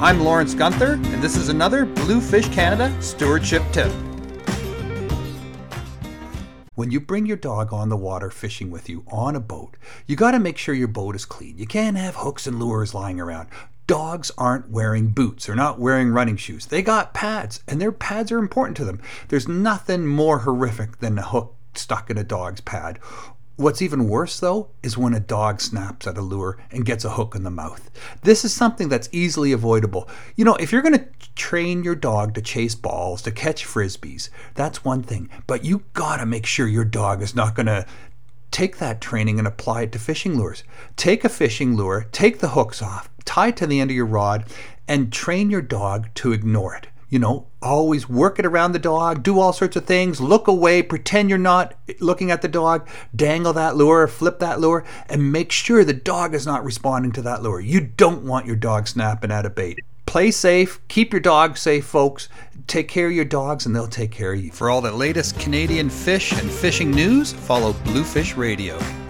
I'm Lawrence Gunther, and this is another Bluefish Canada Stewardship Tip. When you bring your dog on the water fishing with you on a boat, you got to make sure your boat is clean. You can't have hooks and lures lying around. Dogs aren't wearing boots. They're not wearing running shoes. They got pads, and their pads are important to them. There's nothing more horrific than a hook stuck in a dog's pad. What's even worse, though, is when a dog snaps at a lure and gets a hook in the mouth. This is something that's easily avoidable. You know, if you're going to train your dog to chase balls, to catch frisbees, that's one thing. But you got to make sure your dog is not going to take that training and apply it to fishing lures. Take a fishing lure, take the hooks off, tie it to the end of your rod, and train your dog to ignore it. You know, always work it around the dog, do all sorts of things, look away, pretend you're not looking at the dog, dangle that lure, flip that lure, and make sure the dog is not responding to that lure. You don't want your dog snapping at a bait. Play safe, keep your dog safe, folks. Take care of your dogs and they'll take care of you. For all the latest Canadian fish and fishing news, follow Bluefish Radio.